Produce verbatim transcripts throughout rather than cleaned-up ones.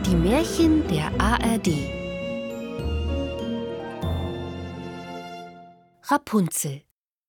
Die Märchen der A R D. Rapunzel.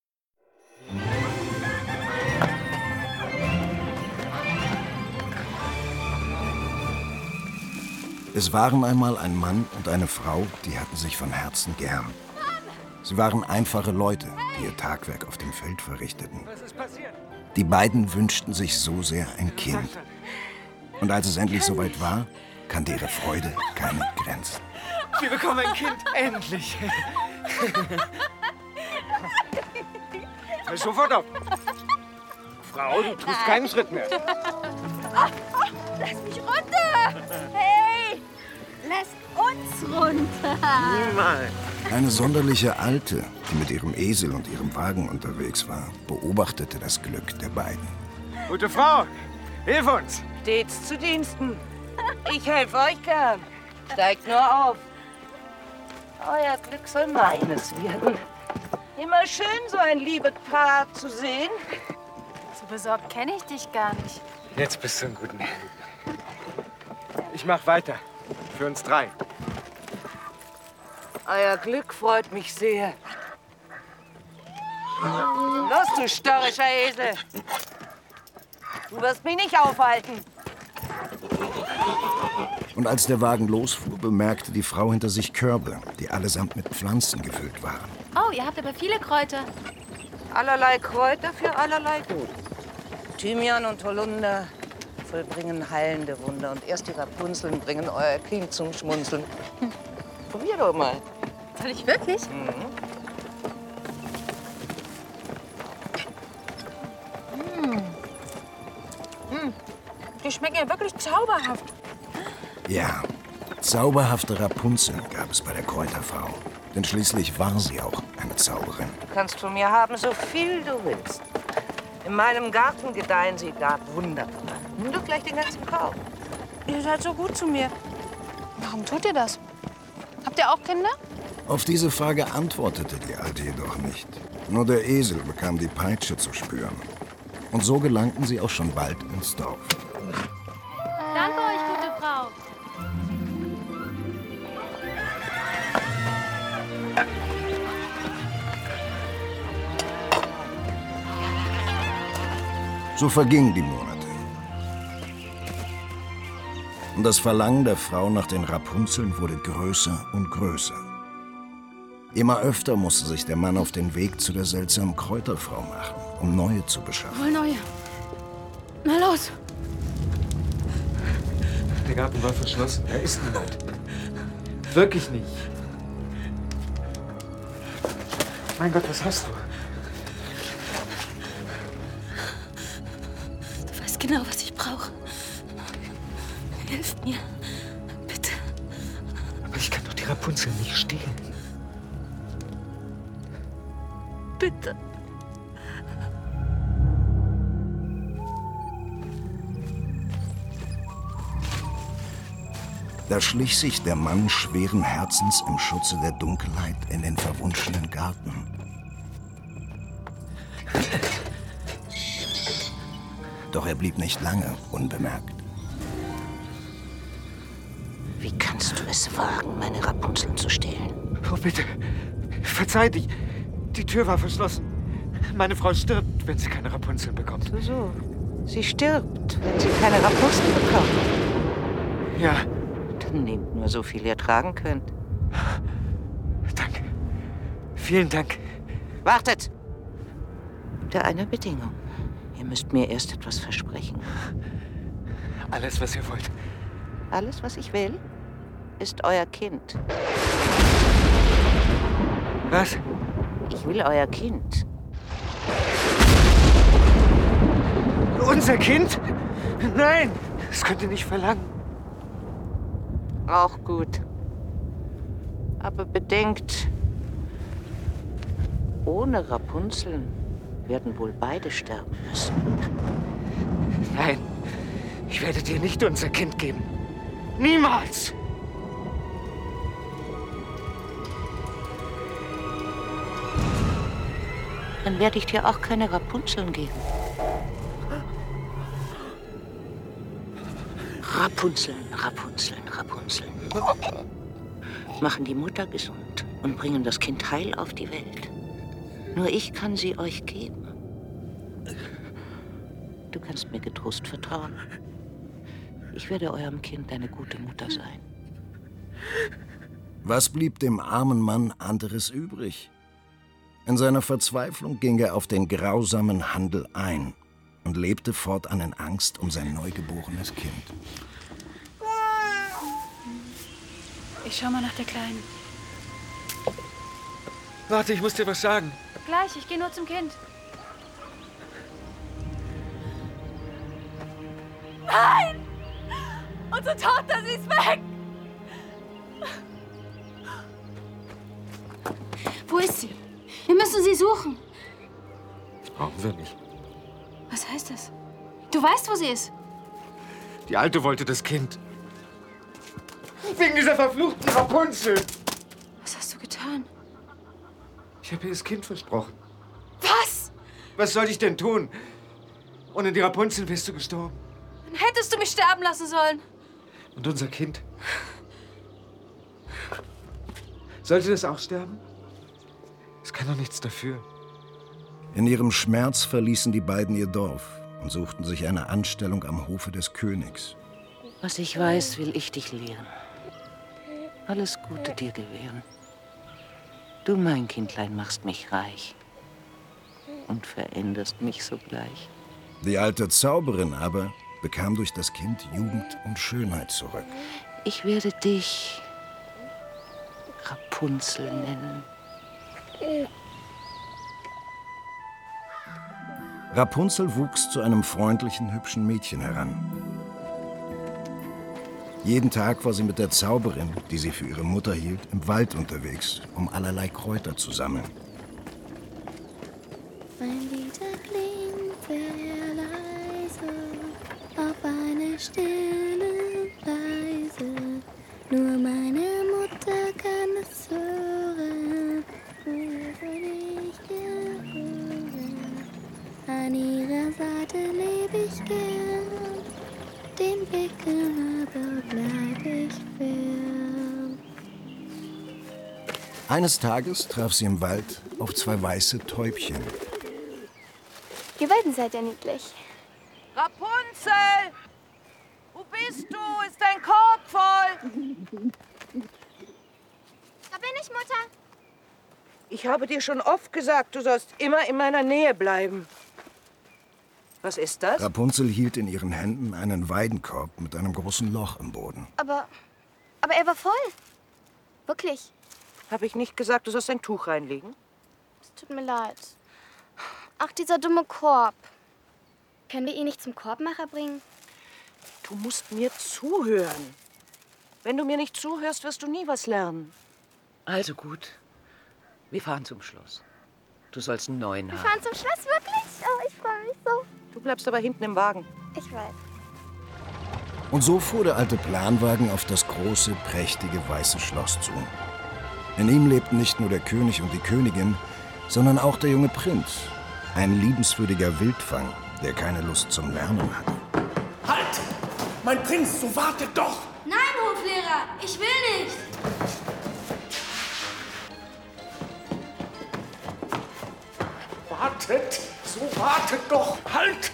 Es waren einmal ein Mann und eine Frau, die hatten sich von Herzen gern. Sie waren einfache Leute, die ihr Tagwerk auf dem Feld verrichteten. Die beiden wünschten sich so sehr ein Kind. Und als es endlich soweit war, kannte ihre Freude keine Grenzen. Wir bekommen ein Kind, endlich! Hör sofort auf! Frau, du tust keinen Schritt mehr. Lass mich runter! Hey! Lass uns runter! Niemals! Eine sonderliche Alte, die mit ihrem Esel und ihrem Wagen unterwegs war, beobachtete das Glück der beiden. Gute Frau, hilf uns! Stets zu Diensten. Ich helfe euch gern. Steigt nur auf. Euer Glück soll meines werden. Immer schön, so ein liebes Paar zu sehen. So besorgt kenne ich dich gar nicht. Jetzt bist du in guten Händen. Ich mach weiter. Für uns drei. Euer Glück freut mich sehr. Los, du störrischer Esel. Du wirst mich nicht aufhalten. Und als der Wagen losfuhr, bemerkte die Frau hinter sich Körbe, die allesamt mit Pflanzen gefüllt waren. Oh, ihr habt aber viele Kräuter. Allerlei Kräuter für allerlei Gut. Thymian und Holunder vollbringen heilende Wunder. Und erst die Rapunzeln bringen euer Kind zum Schmunzeln. Hm. Probier doch mal. Soll ich wirklich? Mhm. Die schmecken ja wirklich zauberhaft. Ja, zauberhafte Rapunzeln gab es bei der Kräuterfrau. Denn schließlich war sie auch eine Zauberin. Du kannst von mir haben, so viel du willst. In meinem Garten gedeihen sie gar wunderbar. Nimm doch gleich den ganzen Korb. Ihr seid so gut zu mir. Warum tut ihr das? Habt ihr auch Kinder? Auf diese Frage antwortete die Alte jedoch nicht. Nur der Esel bekam die Peitsche zu spüren. Und so gelangten sie auch schon bald ins Dorf. Danke euch, gute Frau. So vergingen die Monate. Und das Verlangen der Frau nach den Rapunzeln wurde größer und größer. Immer öfter musste sich der Mann auf den Weg zu der seltsamen Kräuterfrau machen, um neue zu beschaffen. Wohl neue. Na los. Der Garten war verschlossen. Da ist niemand. Wirklich nicht. Mein Gott, was hast du? Du weißt genau, was ich brauche. Hilf mir. Bitte. Aber ich kann doch die Rapunzel nicht stehlen. Bitte. Da schlich sich der Mann schweren Herzens im Schutze der Dunkelheit in den verwunschenen Garten. Doch er blieb nicht lange unbemerkt. Wie kannst du es wagen, meine Rapunzeln zu stehlen? Oh, bitte. Verzeih dich. Die Tür war verschlossen. Meine Frau stirbt, wenn sie keine Rapunzeln bekommt. So, so. Sie stirbt, wenn sie keine Rapunzeln bekommt. Ja. Dann nehmt nur so viel ihr tragen könnt. Danke. Vielen Dank. Wartet! Unter einer Bedingung. Ihr müsst mir erst etwas versprechen. Alles, was ihr wollt. Alles, was ich will, ist euer Kind. Was? Ich will euer Kind. Unser Kind? Nein, das könnt ihr nicht verlangen. Auch gut. Aber bedenkt, ohne Rapunzeln werden wohl beide sterben müssen. Nein, ich werde dir nicht unser Kind geben. Niemals! Dann werde ich dir auch keine Rapunzeln geben. Rapunzeln, Rapunzeln, Rapunzeln. Machen die Mutter gesund und bringen das Kind heil auf die Welt. Nur ich kann sie euch geben. Du kannst mir getrost vertrauen. Ich werde eurem Kind eine gute Mutter sein. Was blieb dem armen Mann anderes übrig? In seiner Verzweiflung ging er auf den grausamen Handel ein und lebte fortan in Angst um sein neugeborenes Kind. Ich schau mal nach der Kleinen. Warte, ich muss dir was sagen. Gleich, ich gehe nur zum Kind. Nein! Unsere Tochter, sie ist weg! Wo ist sie? Wir müssen sie suchen. Das brauchen wir nicht. Was heißt das? Du weißt, wo sie ist. Die Alte wollte das Kind. Wegen dieser verfluchten Rapunzel. Was hast du getan? Ich habe ihr das Kind versprochen. Was? Was soll ich denn tun? Ohne die Rapunzel wärst du gestorben. Dann hättest du mich sterben lassen sollen. Und unser Kind? Sollte das auch sterben? Es kann doch nichts dafür. In ihrem Schmerz verließen die beiden ihr Dorf und suchten sich eine Anstellung am Hofe des Königs. Was ich weiß, will ich dich lehren. Alles Gute dir gewähren. Du, mein Kindlein, machst mich reich und veränderst mich sogleich. Die alte Zauberin aber bekam durch das Kind Jugend und Schönheit zurück. Ich werde dich Rapunzel nennen. Rapunzel wuchs zu einem freundlichen, hübschen Mädchen heran. Jeden Tag war sie mit der Zauberin, die sie für ihre Mutter hielt, im Wald unterwegs, um allerlei Kräuter zu sammeln. Mein Lieder klingt sehr leise, auf eine stille Weise. Nur meine Mutter kann es hören, nur soll ich gehören. An ihrer Seite lebe ich gern, den Blicken aber bleib ich fern. Eines Tages traf sie im Wald auf zwei weiße Täubchen. Ihr beiden seid ja niedlich. Rapunzel! Wo bist du? Ist dein Korb voll? Da bin ich, Mutter. Ich habe dir schon oft gesagt, du sollst immer in meiner Nähe bleiben. Was ist das? Rapunzel hielt in ihren Händen einen Weidenkorb mit einem großen Loch im Boden. Aber, aber er war voll. Wirklich. Habe ich nicht gesagt, du sollst ein Tuch reinlegen? Es tut mir leid. Ach, dieser dumme Korb. Können wir ihn nicht zum Korbmacher bringen? Du musst mir zuhören. Wenn du mir nicht zuhörst, wirst du nie was lernen. Also gut. Wir fahren zum Schloss. Du sollst einen neuen Wir haben. fahren zum Schloss, wirklich? Oh, ich freue mich so. Du bleibst aber hinten im Wagen. Ich weiß. Und so fuhr der alte Planwagen auf das große, prächtige, weiße Schloss zu. In ihm lebten nicht nur der König und die Königin, sondern auch der junge Prinz. Ein liebenswürdiger Wildfang, der keine Lust zum Lernen hatte. Halt! Mein Prinz, so wartet doch! Nein, Hoflehrer, ich will nicht. Wartet! So wartet doch! Halt!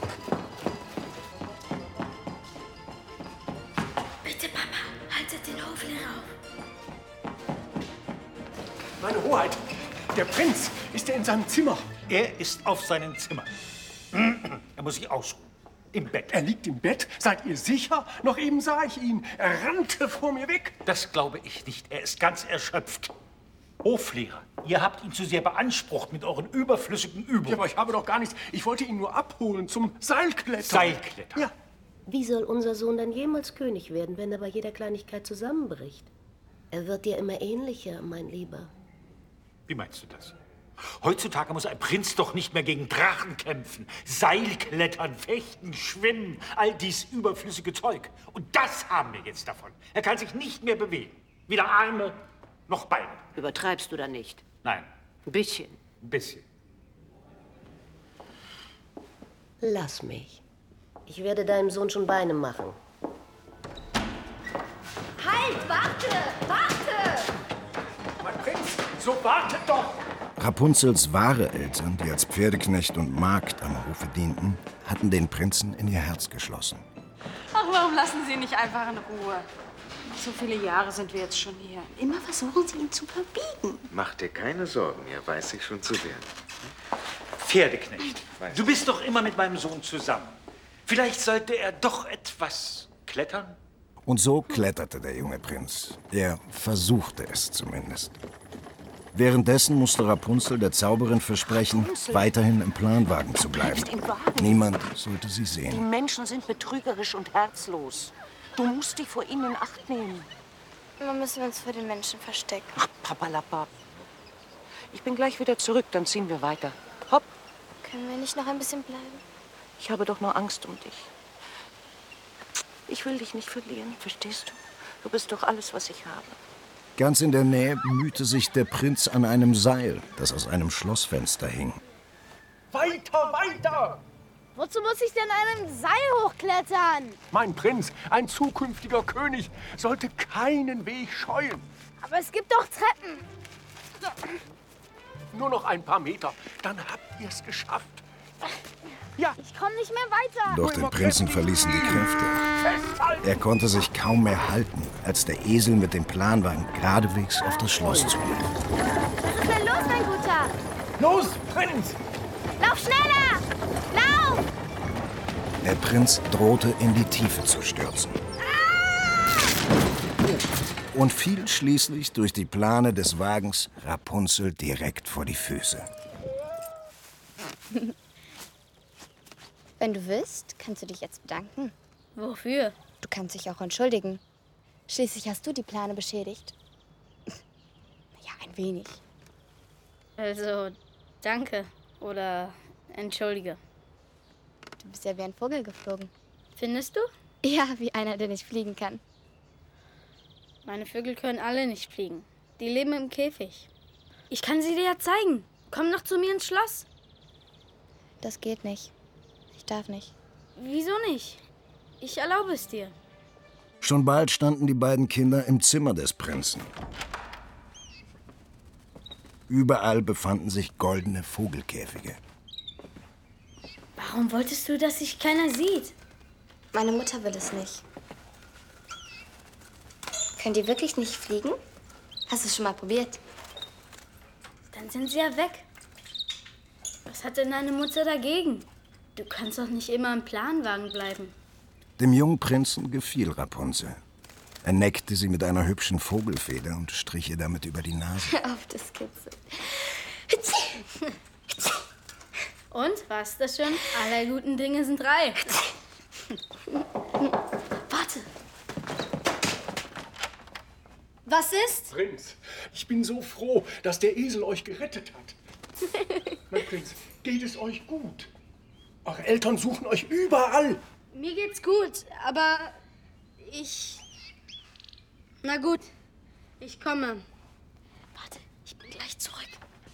Bitte, Papa, haltet den Hoflehrer auf. Meine Hoheit, der Prinz, ist er in seinem Zimmer? Er ist auf seinem Zimmer. Er muss sich ausruhen. Im Bett. Er liegt im Bett? Seid ihr sicher? Noch eben sah ich ihn. Er rannte vor mir weg. Das glaube ich nicht. Er ist ganz erschöpft. Hoflehrer, ihr habt ihn zu sehr beansprucht mit euren überflüssigen Übungen. Ja, aber ich habe doch gar nichts. Ich wollte ihn nur abholen zum Seilklettern. Seilklettern? Ja. Wie soll unser Sohn dann jemals König werden, wenn er bei jeder Kleinigkeit zusammenbricht? Er wird dir immer ähnlicher, mein Lieber. Wie meinst du das? Heutzutage muss ein Prinz doch nicht mehr gegen Drachen kämpfen, Seilklettern, fechten, schwimmen, all dies überflüssige Zeug. Und das haben wir jetzt davon. Er kann sich nicht mehr bewegen. Weder Arme noch Beine. Übertreibst du da nicht? Nein, Ein bisschen. ein bisschen. Lass mich. Ich werde deinem Sohn schon Beine machen. Halt, warte, warte! Mein Prinz, so wartet doch! Rapunzels wahre Eltern, die als Pferdeknecht und Magd am Hofe dienten, hatten den Prinzen in ihr Herz geschlossen. Ach, warum lassen Sie ihn nicht einfach in Ruhe? So viele Jahre sind wir jetzt schon hier. Immer versuchen Sie ihn zu verbiegen. Mach dir keine Sorgen, er weiß sich schon zu wehren. Pferdeknecht, du bist doch immer mit meinem Sohn zusammen. Vielleicht sollte er doch etwas klettern? Und so kletterte der junge Prinz. Er versuchte es zumindest. Währenddessen musste Rapunzel der Zauberin versprechen, weiterhin im Planwagen zu bleiben. Niemand sollte sie Die sehen. Menschen sind betrügerisch und herzlos. Du musst dich vor ihnen in Acht nehmen. Immer müssen wir uns vor den Menschen verstecken. Ach, Papalapap. Ich bin gleich wieder zurück, dann ziehen wir weiter. Hopp. Können wir nicht noch ein bisschen bleiben? Ich habe doch nur Angst um dich. Ich will dich nicht verlieren, verstehst du? Du bist doch alles, was ich habe. Ganz in der Nähe bemühte sich der Prinz an einem Seil, das aus einem Schlossfenster hing. Weiter, weiter! Wozu muss ich denn an einem Seil hochklettern? Mein Prinz, ein zukünftiger König, sollte keinen Weg scheuen. Aber es gibt doch Treppen. Nur noch ein paar Meter, dann habt ihr es geschafft. Ja. Ich komme nicht mehr weiter. Doch den Prinzen verließen die Kräfte. Er konnte sich kaum mehr halten, als der Esel mit dem Planwagen geradewegs auf das Schloss zulief. Was ist denn los, mein Guter? Los, Prinz! Lauf schneller! Lauf! Der Prinz drohte in die Tiefe zu stürzen. Und fiel schließlich durch die Plane des Wagens Rapunzel direkt vor die Füße. Wenn du willst, kannst du dich jetzt bedanken. Wofür? Du kannst dich auch entschuldigen. Schließlich hast du die Plane beschädigt. Ja, ein wenig. Also, danke oder entschuldige. Du bist ja wie ein Vogel geflogen. Findest du? Ja, wie einer, der nicht fliegen kann. Meine Vögel können alle nicht fliegen. Die leben im Käfig. Ich kann sie dir ja zeigen. Komm noch zu mir ins Schloss. Das geht nicht. Ich darf nicht. Wieso nicht? Ich erlaube es dir. Schon bald standen die beiden Kinder im Zimmer des Prinzen. Überall befanden sich goldene Vogelkäfige. Warum wolltest du, dass sich keiner sieht? Meine Mutter will es nicht. Könnt ihr wirklich nicht fliegen? Hast du es schon mal probiert? Dann sind sie ja weg. Was hat denn deine Mutter dagegen? Du kannst doch nicht immer im Planwagen bleiben. Dem jungen Prinzen gefiel Rapunzel. Er neckte sie mit einer hübschen Vogelfeder und strich ihr damit über die Nase. Hör auf, das kitzelt. Und, war's das schon? Alle guten Dinge sind drei. Warte. Was ist? Prinz, ich bin so froh, dass der Esel euch gerettet hat. Mein Prinz, geht es euch gut? Eure Eltern suchen euch überall. Mir geht's gut, aber ich... Na gut, ich komme. Warte, ich bin gleich zurück.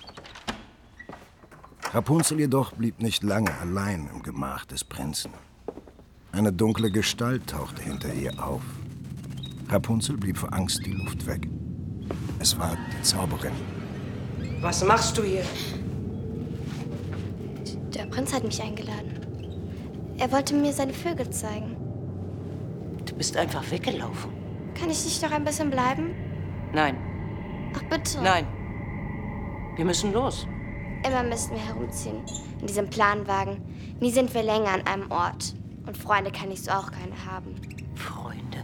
Rapunzel jedoch blieb nicht lange allein im Gemach des Prinzen. Eine dunkle Gestalt tauchte hinter ihr auf. Rapunzel blieb vor Angst die Luft weg. Es war die Zauberin. Was machst du hier? Der Prinz hat mich eingeladen. Er wollte mir seine Vögel zeigen. Du bist einfach weggelaufen. Kann ich nicht noch ein bisschen bleiben? Nein, Ach, bitte. nein. Wir müssen los. Immer müssen wir herumziehen. In diesem Planwagen. Nie sind wir länger an einem Ort. Und Freunde kann ich so auch keine haben. Freunde?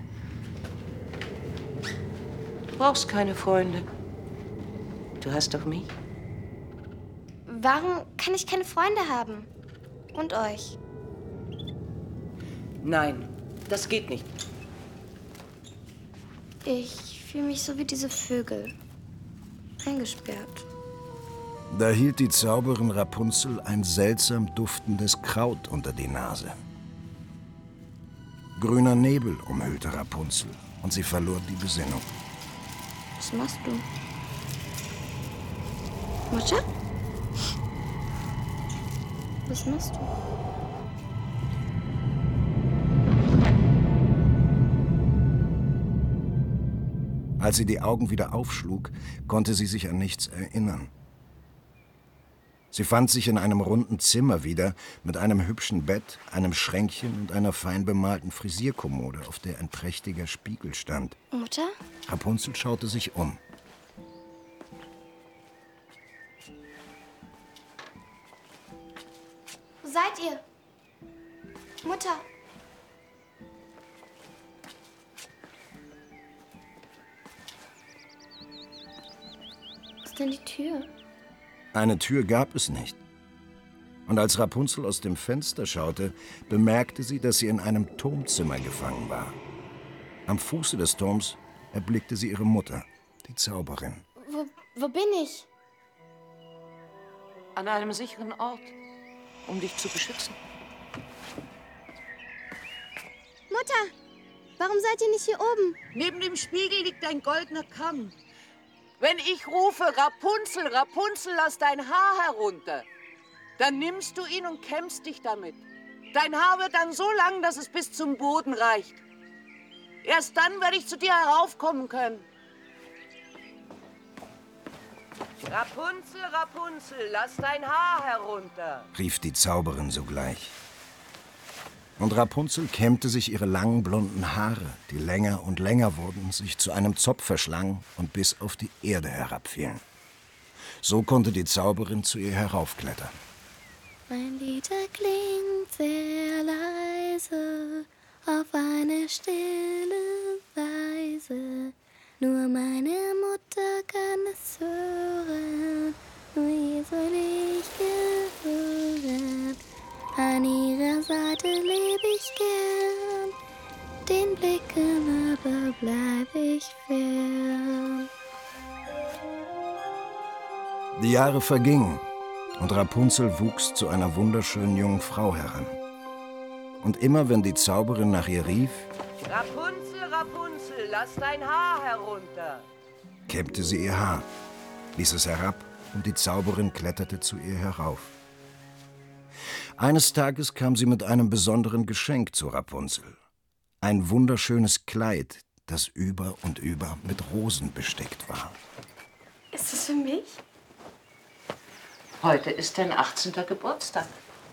Du brauchst keine Freunde. Du hast doch mich. Warum kann ich keine Freunde haben? Und euch? Nein, das geht nicht. Ich fühle mich so wie diese Vögel. Eingesperrt. Da hielt die Zauberin Rapunzel ein seltsam duftendes Kraut unter die Nase. Grüner Nebel umhüllte Rapunzel und sie verlor die Besinnung. Was machst du? Mutter? Was machst du? Als sie die Augen wieder aufschlug, konnte sie sich an nichts erinnern. Sie fand sich in einem runden Zimmer wieder, mit einem hübschen Bett, einem Schränkchen und einer fein bemalten Frisierkommode, auf der ein prächtiger Spiegel stand. Mutter? Rapunzel schaute sich um. Wo seid ihr? Mutter? Wo ist denn die Tür? Eine Tür gab es nicht. Und als Rapunzel aus dem Fenster schaute, bemerkte sie, dass sie in einem Turmzimmer gefangen war. Am Fuße des Turms erblickte sie ihre Mutter, die Zauberin. Wo, wo bin ich? An einem sicheren Ort, um dich zu beschützen. Mutter, warum seid ihr nicht hier oben? Neben dem Spiegel liegt ein goldener Kamm. Wenn ich rufe, Rapunzel, Rapunzel, lass dein Haar herunter, dann nimmst du ihn und kämmst dich damit. Dein Haar wird dann so lang, dass es bis zum Boden reicht. Erst dann werde ich zu dir heraufkommen können. Rapunzel, Rapunzel, lass dein Haar herunter, rief die Zauberin sogleich. Und Rapunzel kämmte sich ihre langen blonden Haare, die länger und länger wurden, sich zu einem Zopf verschlangen und bis auf die Erde herabfielen. So konnte die Zauberin zu ihr heraufklettern. Mein Lied klingt sehr leise, auf eine stille Weise. Nur meine Mutter kann es hören, nur ihr soll ich gehören. An ihrer Seite leb ich gern, den Blicken aber bleib ich fern. Die Jahre vergingen und Rapunzel wuchs zu einer wunderschönen jungen Frau heran. Und immer wenn die Zauberin nach ihr rief, Rapunzel, Rapunzel, lass dein Haar herunter, kämmte sie ihr Haar, ließ es herab und die Zauberin kletterte zu ihr herauf. Eines Tages kam sie mit einem besonderen Geschenk zu Rapunzel. Ein wunderschönes Kleid, das über und über mit Rosen bestickt war. Ist das für mich? Heute ist dein achtzehnter Geburtstag.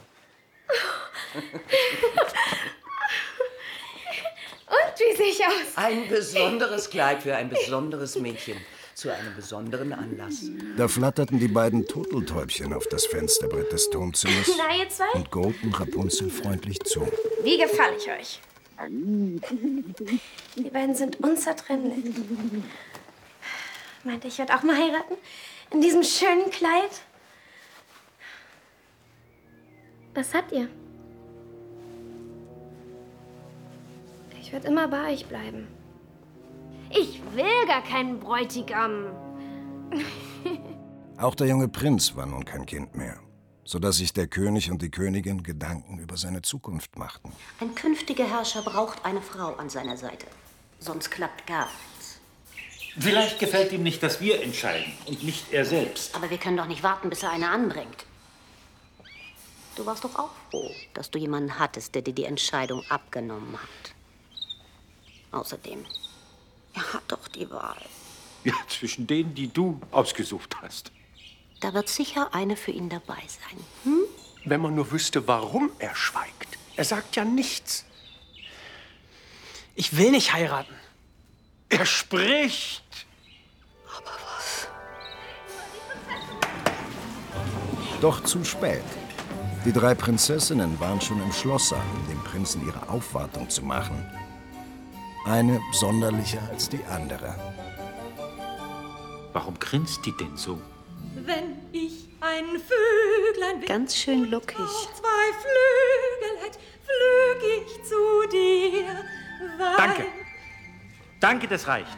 Und wie sehe ich aus? Ein besonderes Kleid für ein besonderes Mädchen. Zu einem besonderen Anlass. Da flatterten die beiden Turteltäubchen auf das Fensterbrett des Turmzimmers Na, ihr zwei? und gurrten Rapunzel freundlich zu. Wie gefalle ich euch? Die beiden sind unzertrennlich. Meinte, ich werde auch mal heiraten? In diesem schönen Kleid? Was habt ihr? Ich werde immer bei euch bleiben. Ich will gar keinen Bräutigam. Auch der junge Prinz war nun kein Kind mehr, sodass sich der König und die Königin Gedanken über seine Zukunft machten. Ein künftiger Herrscher braucht eine Frau an seiner Seite. Sonst klappt gar nichts. Vielleicht gefällt ihm nicht, dass wir entscheiden und nicht er selbst. Aber wir können doch nicht warten, bis er eine anbringt. Du warst doch auch froh, dass du jemanden hattest, der dir die Entscheidung abgenommen hat. Außerdem, er hat doch die Wahl. Ja, zwischen denen, die du ausgesucht hast. Da wird sicher eine für ihn dabei sein. Hm? Wenn man nur wüsste, warum er schweigt. Er sagt ja nichts. Ich will nicht heiraten. Er spricht. Aber was? Doch zu spät. Die drei Prinzessinnen waren schon im Schlosssaal, um dem Prinzen ihre Aufwartung zu machen. Eine sonderlicher als die andere. Warum grinst die denn so? Wenn ich ein Vöglein wäre, Ganz schön lockig. zwei Flügel hätt, flüg ich zu dir. Weil Danke. Danke, das reicht.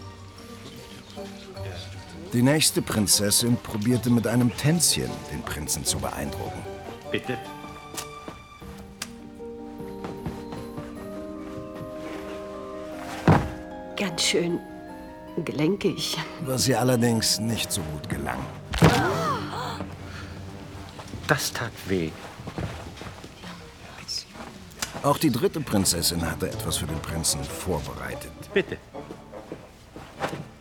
Die nächste Prinzessin probierte mit einem Tänzchen, den Prinzen zu beeindrucken. Bitte. Ganz schön gelenkig. Was ihr allerdings nicht so gut gelang. Das tat weh. Auch die dritte Prinzessin hatte etwas für den Prinzen vorbereitet. Bitte.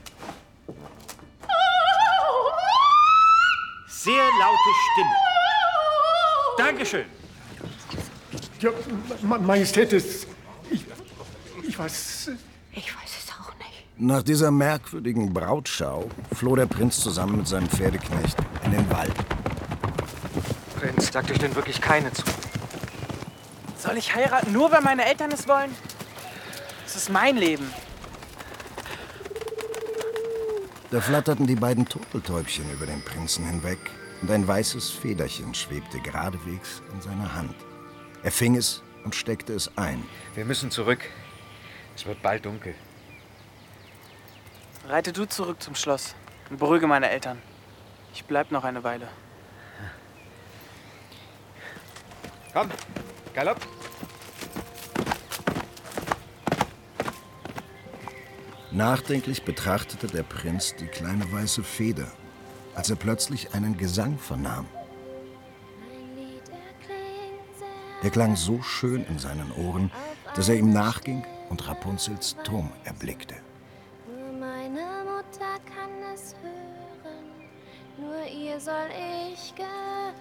Stimme. Dankeschön. Ja, Ma Majestät, es, ich, ich weiß... Ich weiß es auch nicht. Nach dieser merkwürdigen Brautschau floh der Prinz zusammen mit seinem Pferdeknecht in den Wald. Prinz, sagt euch denn wirklich keine zu? Soll ich heiraten, nur weil meine Eltern es wollen? Das ist mein Leben. Da flatterten die beiden Turteltäubchen über den Prinzen hinweg und ein weißes Federchen schwebte geradewegs in seiner Hand. Er fing es und steckte es ein. Wir müssen zurück. Es wird bald dunkel. Reite du zurück zum Schloss und beruhige meine Eltern. Ich bleib noch eine Weile. Komm, Galopp. Nachdenklich betrachtete der Prinz die kleine weiße Feder, als er plötzlich einen Gesang vernahm. Der klang so schön in seinen Ohren, dass er ihm nachging und Rapunzels Turm erblickte. Nur meine Mutter kann es hören, nur ihr soll ich gehören.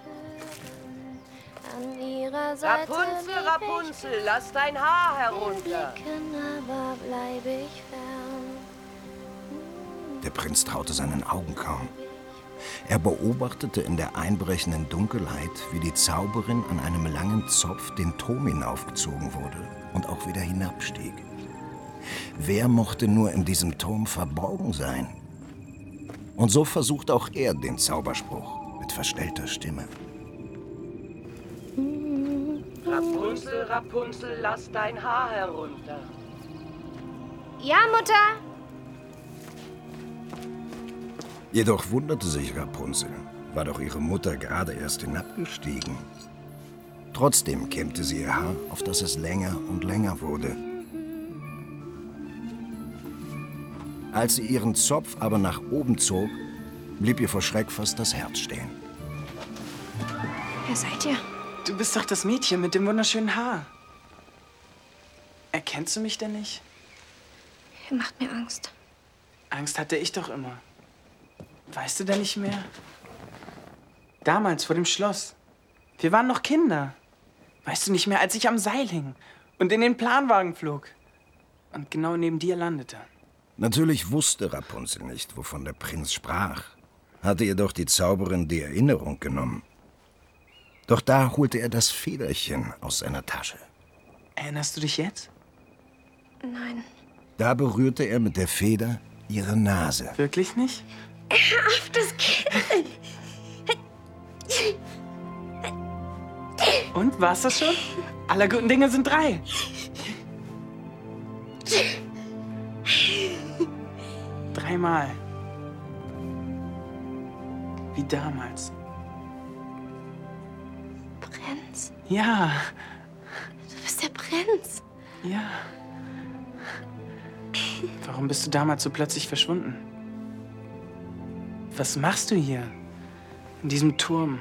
An ihrer Seite Rapunzel, Rapunzel, lass dein Haar herunter. Blicken, aber bleib ich fern. Der Prinz traute seinen Augen kaum. Er beobachtete in der einbrechenden Dunkelheit, wie die Zauberin an einem langen Zopf den Turm hinaufgezogen wurde und auch wieder hinabstieg. Wer mochte nur in diesem Turm verborgen sein? Und so versuchte auch er den Zauberspruch mit verstellter Stimme. Rapunzel, Rapunzel, lass dein Haar herunter. Ja, Mutter? Jedoch wunderte sich Rapunzel, war doch ihre Mutter gerade erst hinabgestiegen. Trotzdem kämmte sie ihr Haar, auf das es länger und länger wurde. Als sie ihren Zopf aber nach oben zog, blieb ihr vor Schreck fast das Herz stehen. Wer seid ihr? Du bist doch das Mädchen mit dem wunderschönen Haar. Erkennst du mich denn nicht? Ihr macht mir Angst. Angst hatte ich doch immer. Weißt du denn nicht mehr? Damals vor dem Schloss. Wir waren noch Kinder. Weißt du nicht mehr, als ich am Seil hing und in den Planwagen flog und genau neben dir landete? Natürlich wusste Rapunzel nicht, wovon der Prinz sprach, hatte ihr doch die Zauberin die Erinnerung genommen. Doch da holte er das Federchen aus seiner Tasche. Erinnerst du dich jetzt? Nein. Da berührte er mit der Feder ihre Nase. Wirklich nicht? Hör auf, das Kind! Und, war's das schon? Aller guten Dinge sind drei. Dreimal. Wie damals. Prinz? Ja. Du bist der Prinz. Ja. Warum bist du damals so plötzlich verschwunden? Was machst du hier? In diesem Turm?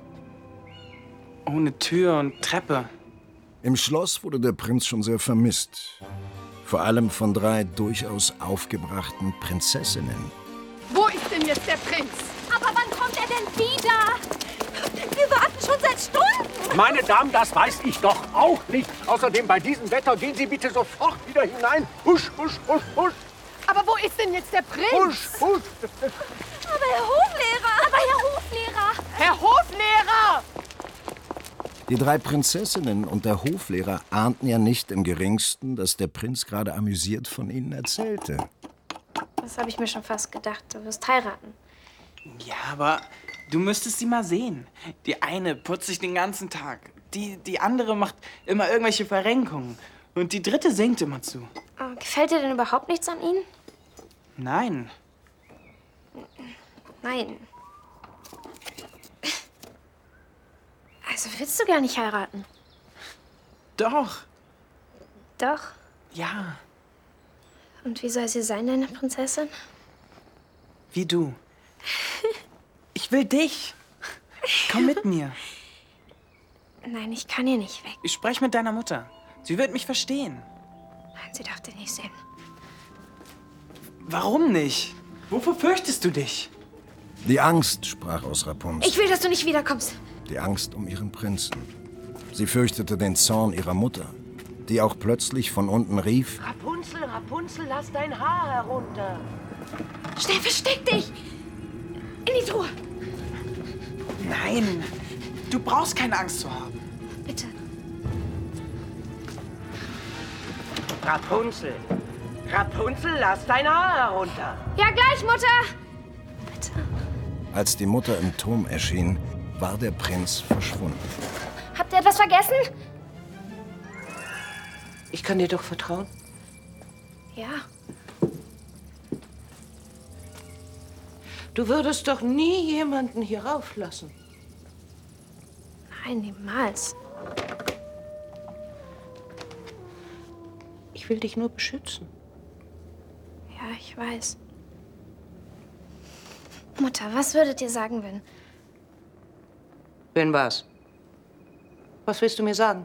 Ohne Tür und Treppe. Im Schloss wurde der Prinz schon sehr vermisst. Vor allem von drei durchaus aufgebrachten Prinzessinnen. Wo ist denn jetzt der Prinz? Aber wann kommt er denn wieder? Wir warten schon seit Stunden. Meine Damen, das weiß ich doch auch nicht. Außerdem bei diesem Wetter gehen Sie bitte sofort wieder hinein. Husch, husch, husch, husch. Aber wo ist denn jetzt der Prinz? Husch, husch. Aber Herr Hoflehrer! Aber Herr Hoflehrer! Herr Hoflehrer! Die drei Prinzessinnen und der Hoflehrer ahnten ja nicht im Geringsten, dass der Prinz gerade amüsiert von ihnen erzählte. Das habe ich mir schon fast gedacht. Du wirst heiraten. Ja, aber du müsstest sie mal sehen. Die eine putzt sich den ganzen Tag. Die, die andere macht immer irgendwelche Verrenkungen. Und die dritte singt immer zu. Oh, gefällt dir denn überhaupt nichts an ihnen? Nein. Nein. Also willst du gar nicht heiraten? Doch. Doch. Ja. Und wie soll sie sein, deine Prinzessin? Wie du. Ich will dich. Komm mit mir. Nein, ich kann hier nicht weg. Ich spreche mit deiner Mutter. Sie wird mich verstehen. Nein, sie darf dich nicht sehen. Warum nicht? Wovor fürchtest du dich? Die Angst sprach aus Rapunzel. Ich will, dass du nicht wiederkommst. Die Angst um ihren Prinzen. Sie fürchtete den Zorn ihrer Mutter, die auch plötzlich von unten rief: Rapunzel, Rapunzel, lass dein Haar herunter. Schnell, versteck dich! In die Truhe. Nein, du brauchst keine Angst zu haben. Bitte. Rapunzel, Rapunzel, lass dein Haar herunter. Ja, gleich, Mutter. Als die Mutter im Turm erschien, war der Prinz verschwunden. Habt ihr etwas vergessen? Ich kann dir doch vertrauen. Ja. Du würdest doch nie jemanden hier rauflassen. Nein, niemals. Ich will dich nur beschützen. Ja, ich weiß. Mutter, was würdet ihr sagen, wenn... Wenn was? Was willst du mir sagen?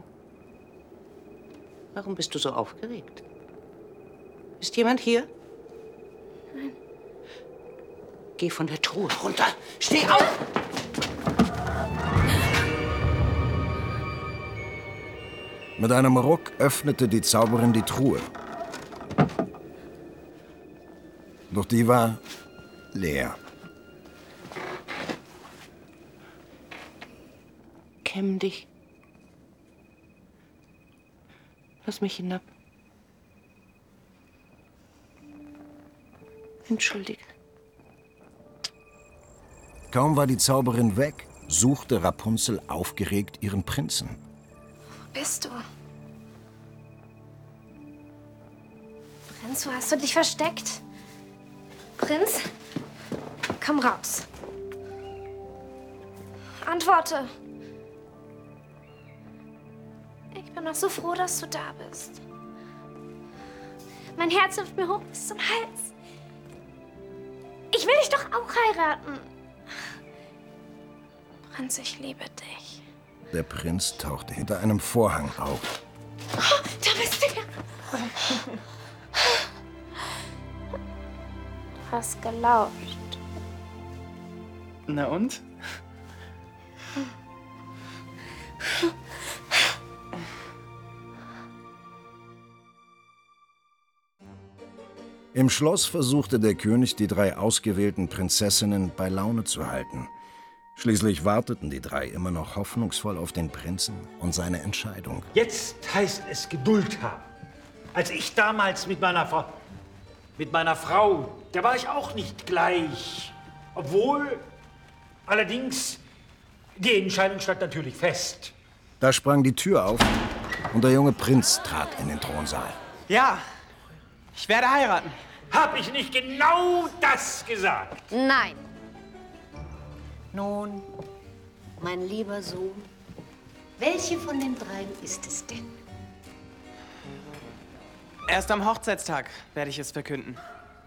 Warum bist du so aufgeregt? Ist jemand hier? Nein. Geh von der Truhe runter. Steh auf! Mit einem Ruck öffnete die Zauberin die Truhe. Doch die war leer. Kämm dich. Lass mich hinab. Entschuldige. Kaum war die Zauberin weg, suchte Rapunzel aufgeregt ihren Prinzen. Wo bist du? Prinz, wo hast du dich versteckt? Prinz, komm raus. Antworte. Ich bin noch so froh, dass du da bist. Mein Herz hüpft mir hoch bis zum Hals. Ich will dich doch auch heiraten. Prinz, ich liebe dich. Der Prinz tauchte hinter einem Vorhang auf. Oh, da bist du ja. Du hast gelauscht. Na und? Im Schloss versuchte der König, die drei ausgewählten Prinzessinnen bei Laune zu halten. Schließlich warteten die drei immer noch hoffnungsvoll auf den Prinzen und seine Entscheidung. Jetzt heißt es Geduld haben. Als ich damals mit meiner Frau... Mit meiner Frau, da war ich auch nicht gleich. Obwohl, allerdings, die Entscheidung stand natürlich fest. Da sprang die Tür auf und der junge Prinz trat in den Thronsaal. Ja, ich werde heiraten. Hab ich nicht genau das gesagt? Nein. Nun, mein lieber Sohn, welche von den dreien ist es denn? Erst am Hochzeitstag werde ich es verkünden.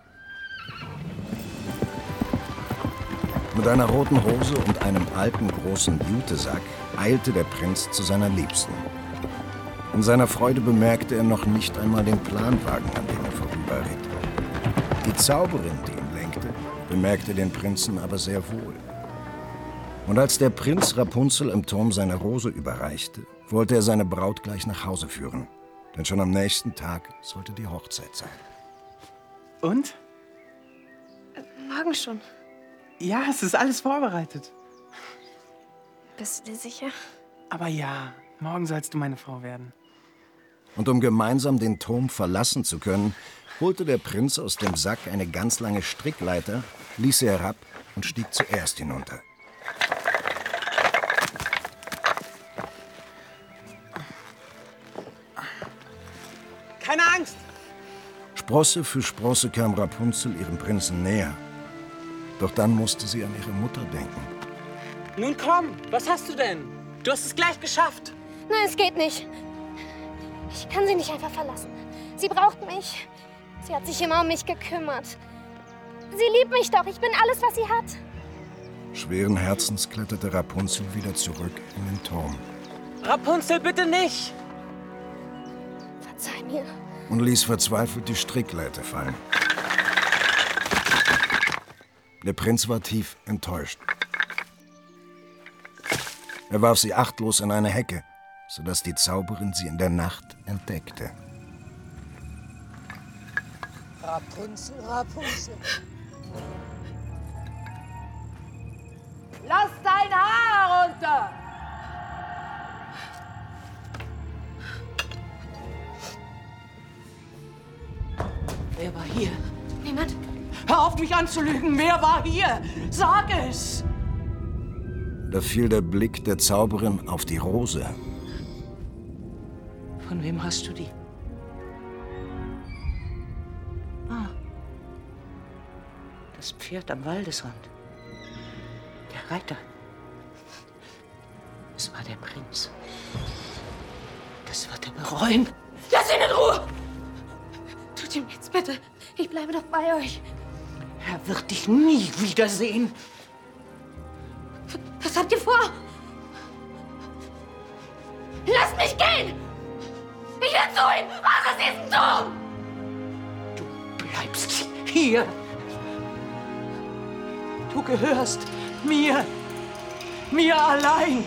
Mit einer roten Rose und einem alten großen Jutesack eilte der Prinz zu seiner Liebsten. In seiner Freude bemerkte er noch nicht einmal den Planwagen, an dem er vorüberritt. Die Zauberin, die ihn lenkte, bemerkte den Prinzen aber sehr wohl. Und als der Prinz Rapunzel im Turm seine Rose überreichte, wollte er seine Braut gleich nach Hause führen. Denn schon am nächsten Tag sollte die Hochzeit sein. Und? Morgen schon. Ja, es ist alles vorbereitet. Bist du dir sicher? Aber ja, morgen sollst du meine Frau werden. Und um gemeinsam den Turm verlassen zu können, holte der Prinz aus dem Sack eine ganz lange Strickleiter, ließ sie herab und stieg zuerst hinunter. Keine Angst! Sprosse für Sprosse kam Rapunzel ihrem Prinzen näher. Doch dann musste sie an ihre Mutter denken. Nun komm, was hast du denn? Du hast es gleich geschafft. Nein, es geht nicht. Ich kann sie nicht einfach verlassen. Sie braucht mich. Sie hat sich immer um mich gekümmert. Sie liebt mich doch. Ich bin alles, was sie hat. Schweren Herzens kletterte Rapunzel wieder zurück in den Turm. Rapunzel, bitte nicht! Verzeih mir. Und ließ verzweifelt die Strickleiter fallen. Der Prinz war tief enttäuscht. Er warf sie achtlos in eine Hecke, sodass die Zauberin sie in der Nacht entdeckte. Rapunzel, Rapunzel. Lass dein Haar runter! Wer war hier? Niemand. Hör auf, mich anzulügen. Wer war hier? Sag es! Da fiel der Blick der Zauberin auf die Rose. Von wem hast du die? Ah. Das Pferd am Waldesrand. Der Reiter. Es war der Prinz. Das wird er bereuen. Lass ihn in Ruhe! Tut ihm nichts, bitte. Ich bleibe doch bei euch. Er wird dich nie wiedersehen. Was habt ihr vor? Lasst mich gehen! Ich will zu ihm! Was ist diesem Turm? Du bleibst hier. Du gehörst mir. Mir allein.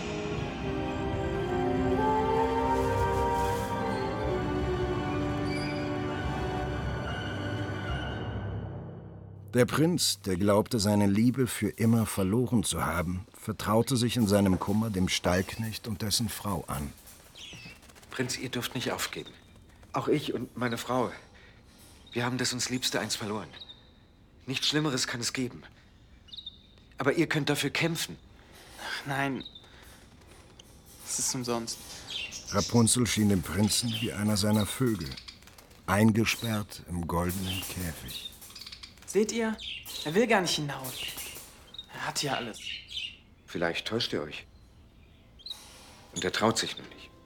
Der Prinz, der glaubte, seine Liebe für immer verloren zu haben, vertraute sich in seinem Kummer dem Stallknecht und dessen Frau an. Prinz, ihr dürft nicht aufgeben. Auch ich und meine Frau. Wir haben das uns Liebste eins verloren. Nichts Schlimmeres kann es geben. Aber ihr könnt dafür kämpfen. Ach nein. Es ist umsonst. Rapunzel schien dem Prinzen wie einer seiner Vögel, eingesperrt im goldenen Käfig. Seht ihr? Er will gar nicht hinaus. Er hat hier alles. Vielleicht täuscht ihr euch. Und er traut sich nur nicht.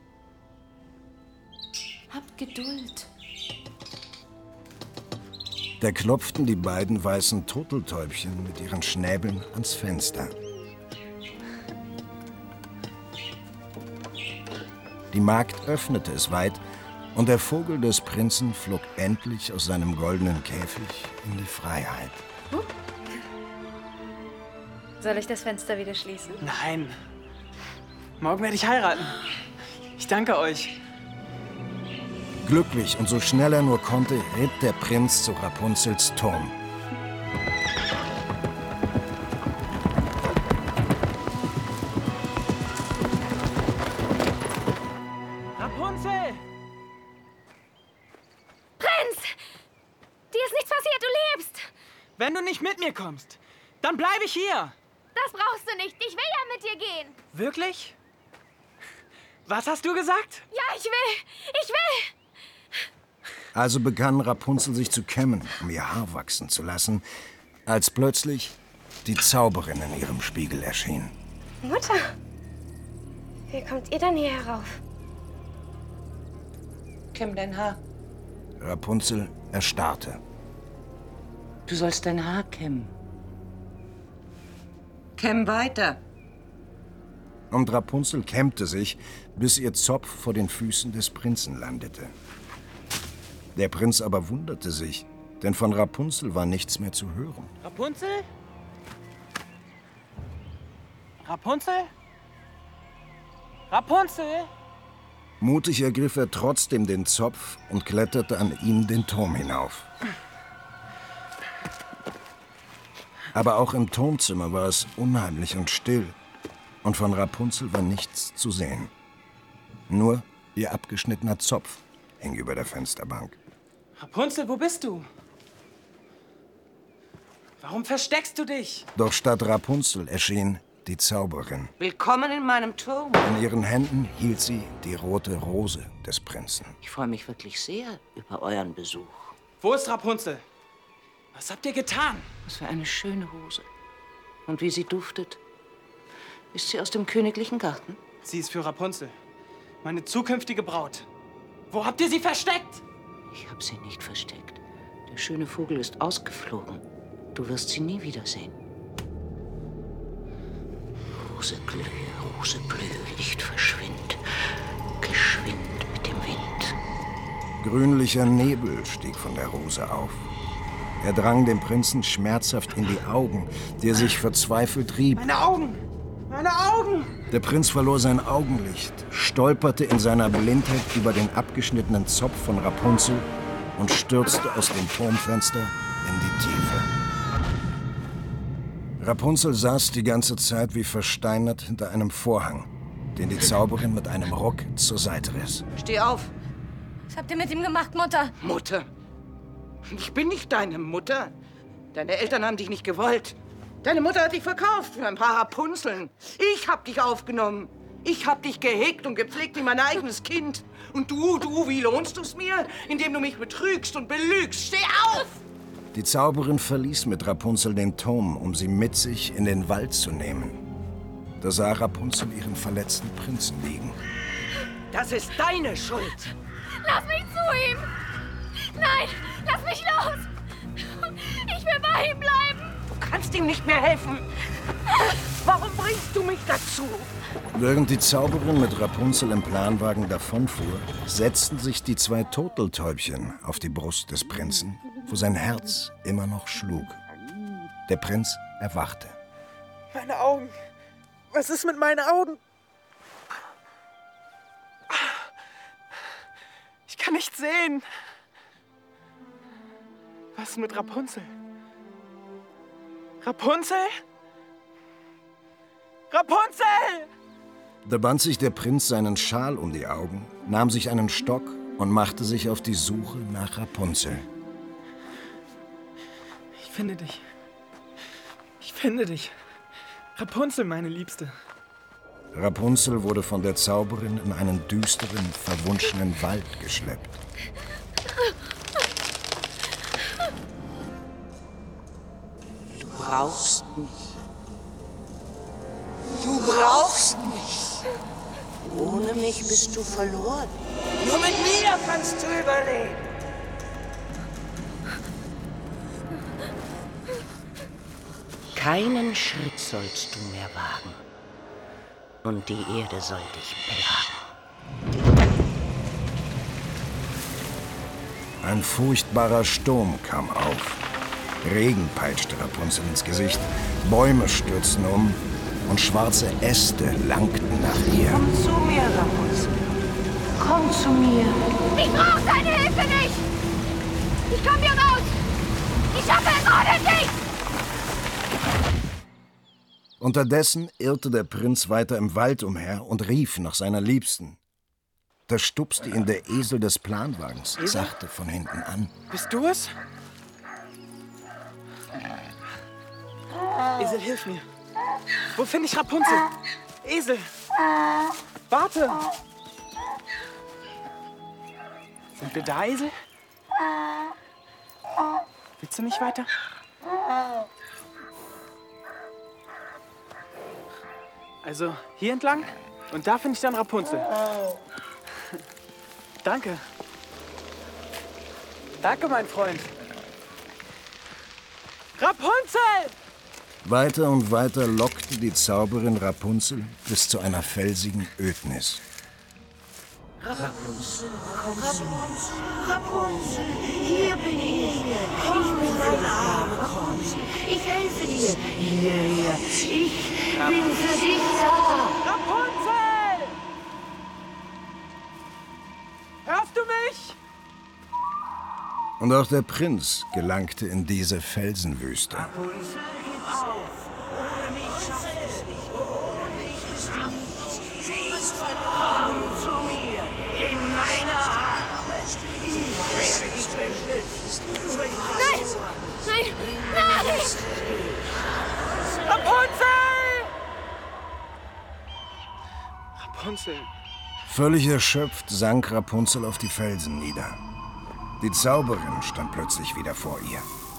Habt Geduld. Da klopften die beiden weißen Turteltäubchen mit ihren Schnäbeln ans Fenster. Die Magd öffnete es weit, und der Vogel des Prinzen flog endlich aus seinem goldenen Käfig in die Freiheit. Soll ich das Fenster wieder schließen? Nein. Morgen werde ich heiraten. Ich danke euch. Glücklich und so schnell er nur konnte, ritt der Prinz zu Rapunzels Turm. Rapunzel! Prinz! Dir ist nichts passiert, du lebst! Wenn du nicht mit mir kommst, dann bleibe ich hier. Das brauchst du nicht. Ich will ja mit dir gehen. Wirklich? Was hast du gesagt? Ja, ich will. Ich will. Also begann Rapunzel sich zu kämmen, um ihr Haar wachsen zu lassen, als plötzlich die Zauberin in ihrem Spiegel erschien. Mutter, wie kommt ihr denn hier herauf? Kämm dein Haar. Rapunzel erstarrte. Du sollst dein Haar kämmen. Kämm weiter. Und Rapunzel kämmte sich, bis ihr Zopf vor den Füßen des Prinzen landete. Der Prinz aber wunderte sich, denn von Rapunzel war nichts mehr zu hören. Rapunzel? Rapunzel? Rapunzel? Mutig ergriff er trotzdem den Zopf und kletterte an ihm den Turm hinauf. Aber auch im Turmzimmer war es unheimlich und still, und von Rapunzel war nichts zu sehen. Nur ihr abgeschnittener Zopf hing über der Fensterbank. Rapunzel, wo bist du? Warum versteckst du dich? Doch statt Rapunzel erschien die Zauberin. Willkommen in meinem Turm. In ihren Händen hielt sie die rote Rose des Prinzen. Ich freue mich wirklich sehr über euren Besuch. Wo ist Rapunzel? Was habt ihr getan? Was für eine schöne Hose. Und wie sie duftet. Ist sie aus dem königlichen Garten? Sie ist für Rapunzel. Meine zukünftige Braut. Wo habt ihr sie versteckt? Ich habe sie nicht versteckt. Der schöne Vogel ist ausgeflogen. Du wirst sie nie wiedersehen. Rose glühe, Rose blühe, Licht verschwind. Geschwind mit dem Wind. Grünlicher Nebel stieg von der Rose auf. Er drang dem Prinzen schmerzhaft in die Augen, die er sich verzweifelt rieb. Meine Augen! Meine Augen! Der Prinz verlor sein Augenlicht, stolperte in seiner Blindheit über den abgeschnittenen Zopf von Rapunzel und stürzte aus dem Turmfenster in die Tiefe. Rapunzel saß die ganze Zeit wie versteinert hinter einem Vorhang, den die Zauberin mit einem Ruck zur Seite riss. Steh auf! Was habt ihr mit ihm gemacht, Mutter? Mutter? Ich bin nicht deine Mutter. Deine Eltern haben dich nicht gewollt. Deine Mutter hat dich verkauft für ein paar Rapunzeln. Ich hab dich aufgenommen. Ich hab dich gehegt und gepflegt wie mein eigenes Kind. Und du, du, wie lohnst du's mir? Indem du mich betrügst und belügst. Steh auf! Die Zauberin verließ mit Rapunzel den Turm, um sie mit sich in den Wald zu nehmen. Da sah Rapunzel ihren verletzten Prinzen liegen. Das ist deine Schuld. Lass mich zu ihm! Nein, lass mich los! Ich will bei ihm bleiben! Du kannst ihm nicht mehr helfen. Warum bringst du mich dazu? Während die Zauberin mit Rapunzel im Planwagen davonfuhr, setzten sich die zwei Turteltäubchen auf die Brust des Prinzen, wo sein Herz immer noch schlug. Der Prinz erwachte. Meine Augen! Was ist mit meinen Augen? Ich kann nicht sehen. Was ist mit Rapunzel? Rapunzel? Rapunzel! Da band sich der Prinz seinen Schal um die Augen, nahm sich einen Stock und machte sich auf die Suche nach Rapunzel. Ich finde dich. Ich finde dich. Rapunzel, meine Liebste. Rapunzel wurde von der Zauberin in einen düsteren, verwunschenen Wald geschleppt. Du brauchst mich. Du brauchst mich. Ohne mich bist du verloren. Nur mit mir kannst du überleben. Keinen Schritt sollst du mehr wagen. Und die Erde soll dich belagen. Ein furchtbarer Sturm kam auf. Regen peitschte Rapunzel ins Gesicht, Bäume stürzten um und schwarze Äste langten nach ihr. Komm zu mir, Rapunzel. Komm zu mir. Ich brauche deine Hilfe nicht! Ich komm hier raus! Ich schaffe es ohne dich! Unterdessen irrte der Prinz weiter im Wald umher und rief nach seiner Liebsten. Da stupste ihn der Esel des Planwagens sachte von hinten an. Bist du es? Esel, hilf mir. Wo finde ich Rapunzel? Esel! Warte! Sind wir da, Esel? Willst du nicht weiter? Also hier entlang und da finde ich dann Rapunzel. Danke. Danke, mein Freund. Rapunzel! Weiter und weiter lockte die Zauberin Rapunzel bis zu einer felsigen Ödnis. Rapunzel, Rapunzel, Rapunzel, hier bin ich. Ich bin dein armer Rapunzel. Ich helfe dir. Hier, hier. Ich bin für dich da. Rapunzel! Hörst du mich? Und auch der Prinz gelangte in diese Felsenwüste. Rapunzel, gib auf. Ohne mich schafft es nicht. Ohne mich ist nichts. Sie ist verloren zu mir. In meine Arme. Ich werde dich beschützt. Nein! Nein! Nein! Rapunzel! Rapunzel. Völlig erschöpft sank Rapunzel auf die Felsen nieder. Die Zauberin stand plötzlich wieder vor ihr.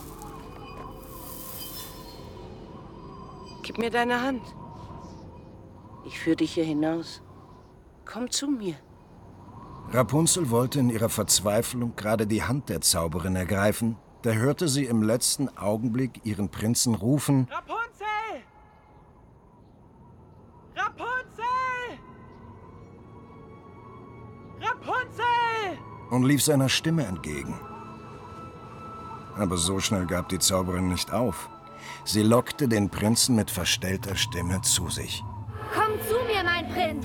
Gib mir deine Hand. Ich führe dich hier hinaus. Komm zu mir. Rapunzel wollte in ihrer Verzweiflung gerade die Hand der Zauberin ergreifen, da hörte sie im letzten Augenblick ihren Prinzen rufen: Rapunzel! Rapunzel! Rapunzel! und lief seiner Stimme entgegen. Aber so schnell gab die Zauberin nicht auf. Sie lockte den Prinzen mit verstellter Stimme zu sich. Komm zu mir, mein Prinz!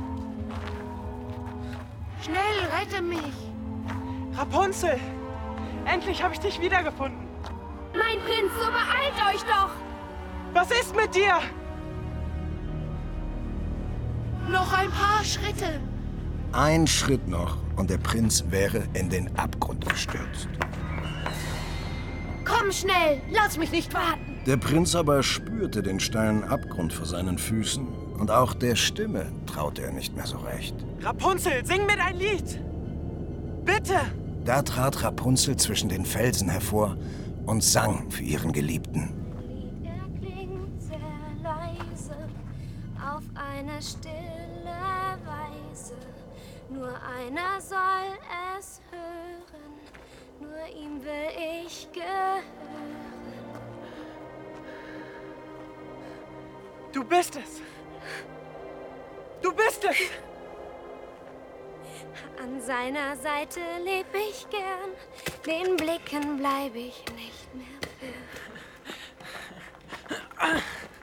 Schnell, rette mich! Rapunzel! Endlich habe ich dich wiedergefunden. Mein Prinz, so beeilt euch doch! Was ist mit dir? Noch ein paar Schritte. Ein Schritt noch und der Prinz wäre in den Abgrund gestürzt. Komm schnell, lass mich nicht warten. Der Prinz aber spürte den steilen Abgrund vor seinen Füßen und auch der Stimme traute er nicht mehr so recht. Rapunzel, sing mir dein Lied! Bitte! Da trat Rapunzel zwischen den Felsen hervor und sang für ihren Geliebten. Er klingt sehr leise, auf eine stille Weise. Nur einer soll es hören, nur ihm will ich gehören. Du bist es! Du bist es! An seiner Seite leb ich gern, den Blicken bleib ich nicht mehr fern.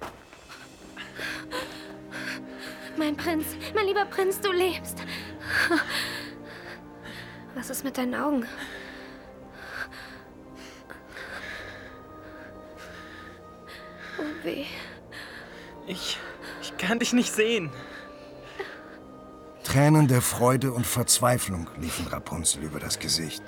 Mein Prinz, mein lieber Prinz, du lebst. Was ist mit deinen Augen? Oh weh. Ich, ich kann dich nicht sehen. Tränen der Freude und Verzweiflung liefen Rapunzel über das Gesicht.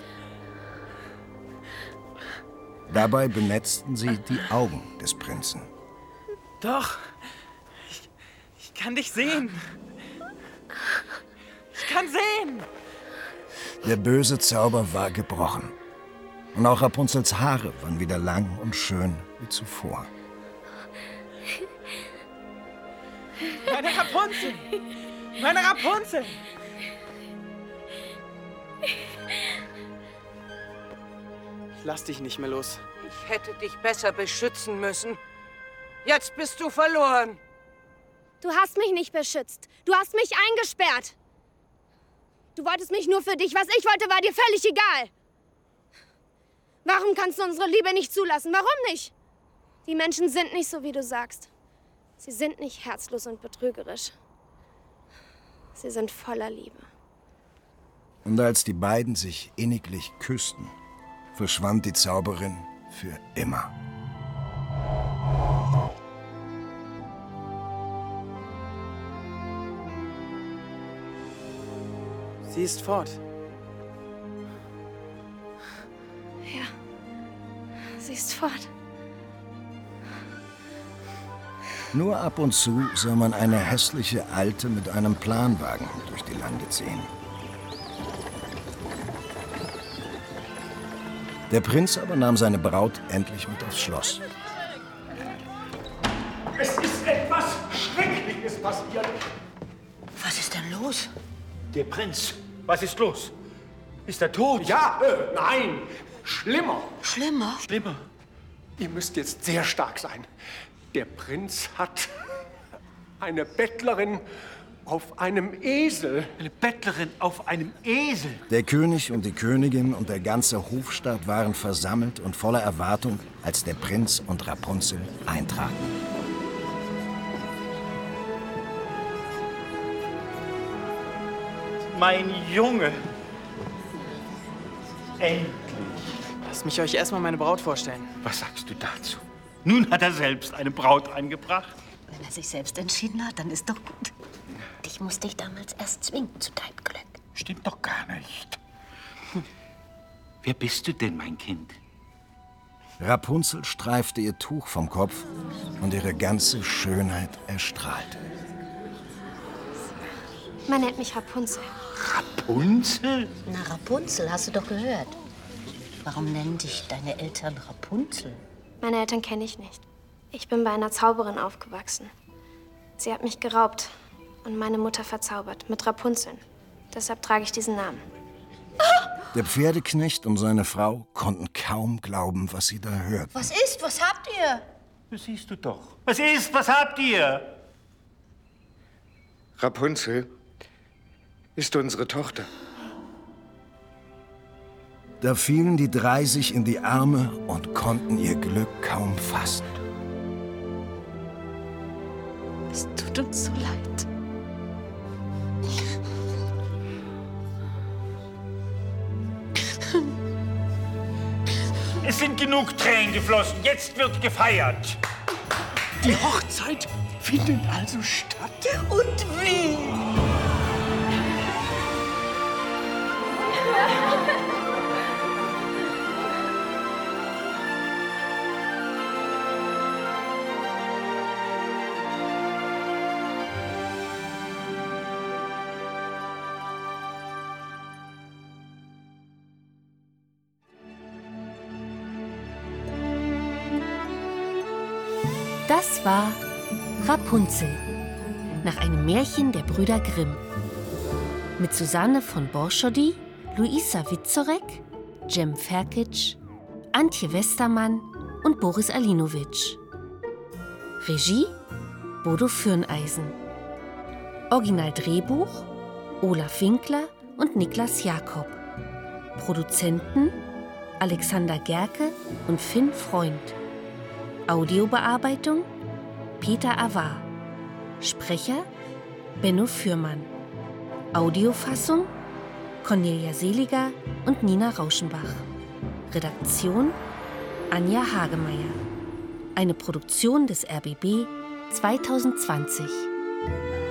Dabei benetzten sie die Augen des Prinzen. Doch, ich, ich kann dich sehen. Ich kann sehen. Der böse Zauber war gebrochen. Und auch Rapunzels Haare waren wieder lang und schön wie zuvor. Meine Rapunzel! Meine Rapunzel! Ich lass dich nicht mehr los. Ich hätte dich besser beschützen müssen. Jetzt bist du verloren. Du hast mich nicht beschützt. Du hast mich eingesperrt. Du wolltest mich nur für dich. Was ich wollte, war dir völlig egal. Warum kannst du unsere Liebe nicht zulassen? Warum nicht? Die Menschen sind nicht so, wie du sagst. Sie sind nicht herzlos und betrügerisch. Sie sind voller Liebe. Und als die beiden sich inniglich küssten, verschwand die Zauberin für immer. Sie ist fort. Ja, sie ist fort. Nur ab und zu sah man eine hässliche Alte mit einem Planwagen durch die Lande ziehen. Der Prinz aber nahm seine Braut endlich mit aufs Schloss. Es ist etwas Schreckliches passiert. Was ist denn los? Der Prinz, was ist los? Ist er tot? Ja, äh, nein, schlimmer. Schlimmer? Schlimmer. Ihr müsst jetzt sehr stark sein. Der Prinz hat eine Bettlerin auf einem Esel. Eine Bettlerin auf einem Esel? Der König und die Königin und der ganze Hofstaat waren versammelt und voller Erwartung, als der Prinz und Rapunzel eintraten. Mein Junge. Endlich. Lasst mich euch erstmal meine Braut vorstellen. Was sagst du dazu? Nun hat er selbst eine Braut eingebracht. Wenn er sich selbst entschieden hat, dann ist doch gut. Dich musste ich damals erst zwingen zu deinem Glück. Stimmt doch gar nicht. Hm. Wer bist du denn, mein Kind? Rapunzel streifte ihr Tuch vom Kopf und ihre ganze Schönheit erstrahlte. Man nennt mich Rapunzel. Rapunzel? Na, Rapunzel, hast du doch gehört. Warum nennen dich deine Eltern Rapunzel? Meine Eltern kenne ich nicht. Ich bin bei einer Zauberin aufgewachsen. Sie hat mich geraubt und meine Mutter verzaubert mit Rapunzeln. Deshalb trage ich diesen Namen. Der Pferdeknecht und seine Frau konnten kaum glauben, was sie da hörten. Was ist? Was habt ihr? Das siehst du doch. Was ist? Was habt ihr? Rapunzel ist unsere Tochter. Da fielen die drei sich in die Arme und konnten ihr Glück kaum fassen. Es tut uns so leid. Es sind genug Tränen geflossen. Jetzt wird gefeiert. Die Hochzeit findet also statt. Und wie? Das war Rapunzel, nach einem Märchen der Brüder Grimm. Mit Susanne von Borschody, Luisa Witzorek, Jem Ferkic, Antje Westermann und Boris Alinovic. Regie Bodo Fürneisen. Originaldrehbuch Olaf Winkler und Niklas Jakob. Produzenten Alexander Gerke und Finn Freund. Audiobearbeitung Peter Avar. Sprecher Benno Fürmann. Audiofassung Cornelia Seliger und Nina Rauschenbach. Redaktion Anja Hagemeyer. Eine Produktion des R B B zwanzig zwanzig.